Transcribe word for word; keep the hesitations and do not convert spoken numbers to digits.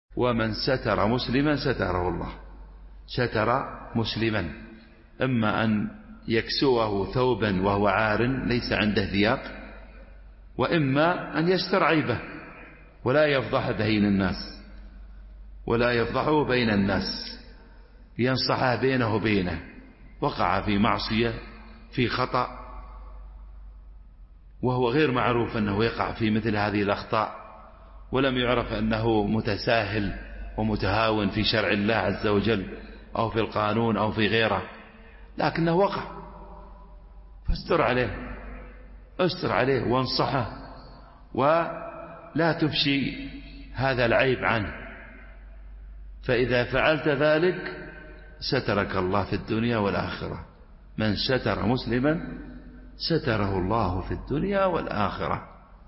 ومن ستر مسلما ستره الله. ستر مسلما، إما أن يكسوه ثوبا وهو عار ليس عنده ثياب، وإما أن يستر عيبه ولا يفضح بين الناس، ولا يفضحه بين الناس، ينصحه بينه وبينه، وقع في معصية في خطأ وهو غير معروف أنه يقع في مثل هذه الأخطاء، ولم يعرف أنه متساهل ومتهاون في شرع الله عز وجل أو في القانون أو في غيره، لكنه وقع، فاستر عليه، استر عليه وانصحه، ولا تفشي هذا العيب عنه، فإذا فعلت ذلك سترك الله في الدنيا والآخرة. من ستر مسلما ستره الله في الدنيا والآخرة.